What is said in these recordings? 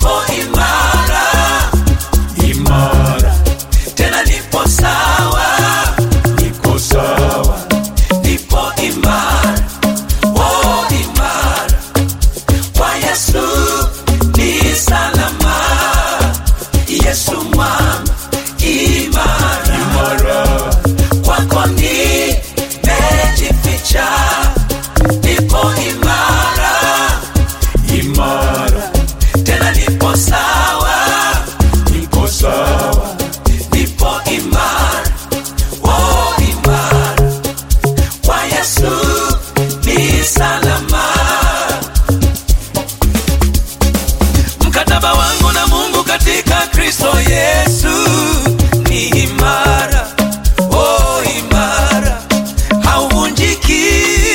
nipo imara, imara, tena nipo sawa, niko sawa, nipo imara, oh imara, kwa Yesu ni salama, Yesu mwamba imara, imara, kwako nimejificha, nipo imara, imara, tena nipo sawa, niko sawa, nipo imara, oh imara, kwa Yesu ni salama. Mkataba wangu na Mungu katika Kristo Yesu ni imara, oh imara, hauvunjiki.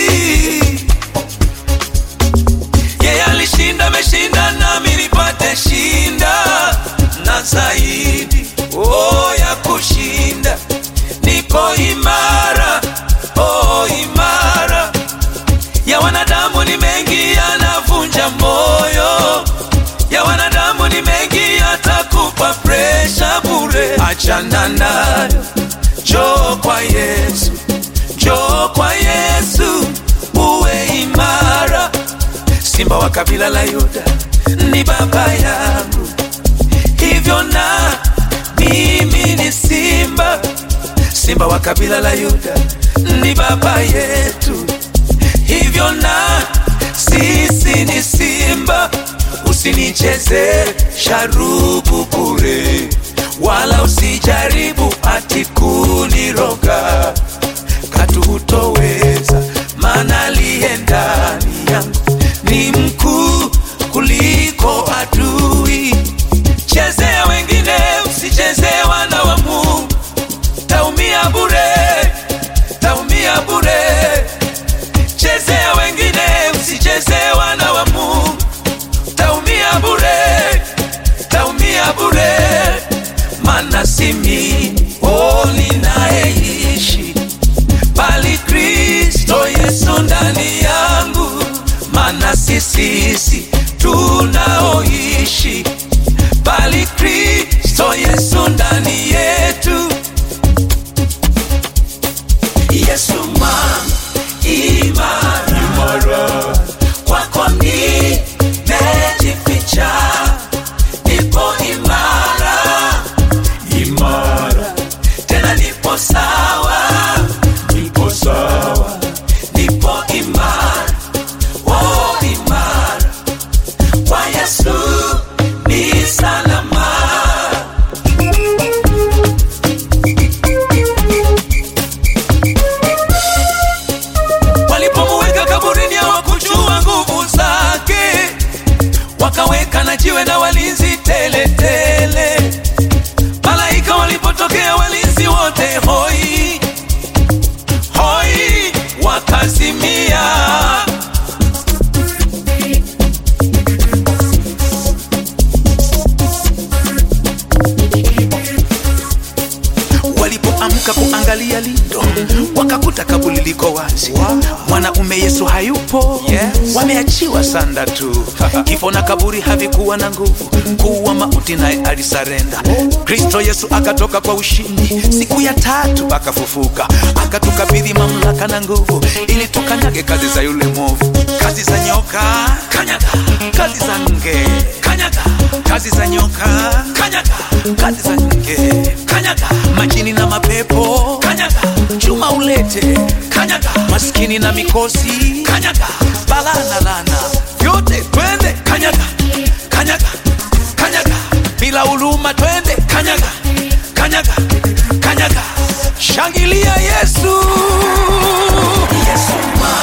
Yeye alishinda, ameshinda nami nipate shinda na zaidi, oh ya kushinda. Niko imara, oh imara. Ya wanadamu ni mengi yanavunja moyo, ya wanadamu ni mengi yatakupa presha bure. Achana nayo, njoo kwa Yesu, njoo kwa Yesu uwe imara. Simba wa kabila la Yuda ni baba yangu, hivyo na mimi ni simba. Simba wa kabila la Yuda ni baba yetu, hivyo na sisi ni simba. Usinicheze sharubu bure, wala usijaribu ati kuniroga. Katu hutoweza, maana aliye ndani yangu ni mkuu kuliko adui. Chezea wengine, usichezee wana wa Mungu. Taumia bure, taumia bure. Chezea wengine, usichezee wana wa Mungu. Taumia bure, taumia bure. Maana si mimi, oh ninayeishi, bali Kristo Yesu ndani yangu. Maana si sisi tunaoishi, bali Kristo Yesu ndani yetu. Yesu mwamba imara, imara, kwako nimejificha, nipo imara, imara, tena nipo sawa, niko sawa, nipo imara, oh imara, kwa Yesu ni salama. Walipomuweka kaburini hawakujua nguvu zake, wakaweka na jiwe na walinzi tele tele. Malaika walipotokea walinzi wote hoi hoi wakazimia. Walipoamka kuangalia lindo, wakakuta kaburi liko wazi. Mwanaume Yesu hayupo, wameachiwa sanda tu. Kifo na kaburi havikuwa na nguvu, kuwa mauti naye alisarenda. Kristo Yesu akatoka kwa ushindi, siku ya tatu akafufuka, akatukabidhi mamlaka na nguvu, ili tukanyage kazi za yule mwovu. Kazi za nyoka kanyaga, kazi za nge kanyaga, kazi za nyoka kanyaga, kazi za nge kanyaga, majini na mapepo kanyaga, chuma ulete kanyaga, maskini na mikosi kanyaga, bala na lana yote twende kanyaga, kanyaga, kanyaga, bila huruma twende kanyaga, kanyaga, kanyaga. Shangilia Yesu, Yesu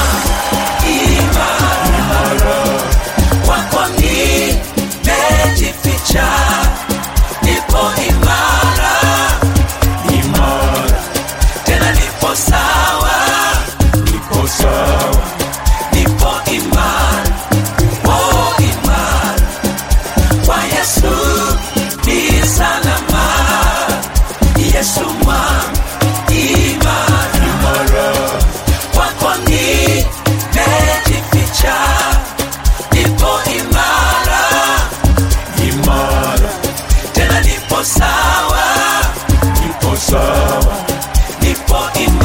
imara, kwako nimejificha, nipo imara, imara, tena nipo sawa, niko sawa, nipo imara, oh imara, kwa Yesu ni salama. Yesu mwamba imara, imara, imara, tena nipo sawa, nipo sawa, nipo imara.